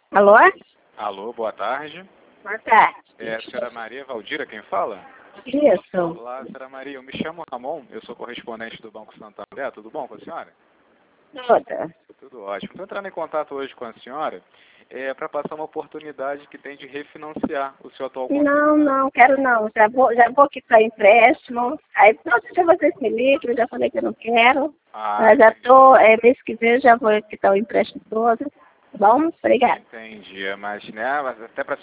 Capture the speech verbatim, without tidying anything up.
Alô? Alô, boa tarde. Boa tarde. É a senhora Maria Valdira quem fala? Isso. Olá, senhora Maria. Eu me chamo Ramon, eu sou correspondente do Banco Santander. Tudo bom com a senhora? Toda. Tudo ótimo. Estou entrando em contato hoje com a senhora é, para passar uma oportunidade que tem de refinanciar o seu atual contrato. Não, não, quero não. Já vou, já vou quitar empréstimo. Aí, pronto, já vocês me ligam, já falei que eu não quero. Ah, Mas já entendi. tô, é, mês que vem já vou quitar o empréstimo todo. Tá bom? Obrigada. Entendi, mas, né, mas até para